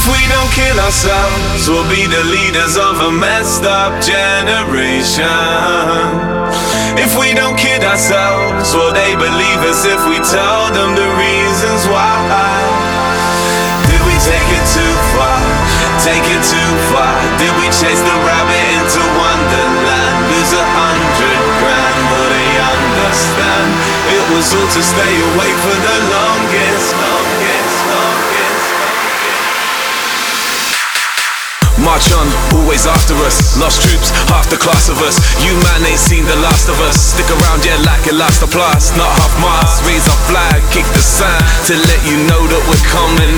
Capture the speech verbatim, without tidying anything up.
If we don't kill ourselves, we'll be the leaders of a messed up generation. If we don't kid ourselves, will they believe us if we tell them the reasons why? Did we take it too far? Take it too far? Did we chase the rabbit into Wonderland? Lose a hundred grand, will they understand? It was all to stay awake for the longest, longest, longest. March on, always after us. Lost troops, half the class of us. You man ain't seen the last of us. Stick around, yeah, like it lasts the plus. Not half mast, raise our flag, kick the sand to let you know that we're coming